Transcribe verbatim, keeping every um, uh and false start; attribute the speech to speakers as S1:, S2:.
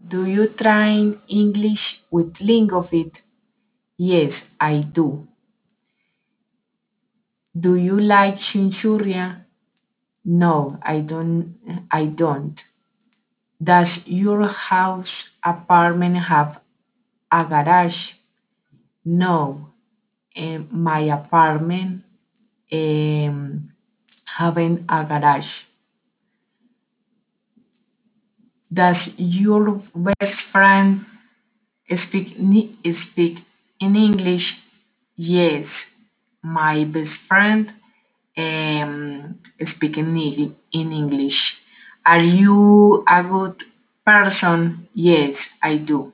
S1: Do you train English with Lingofit? Yes, I do. Do you like Chinchurria? No, I don't. I don't. Does your house apartment have a garage? No, eh, my apartment um, having a garage. Does your best friend speak ni- speak in English? Yes, my best friend um, speak in, Eng- in English. Are you a good person? Yes, I do.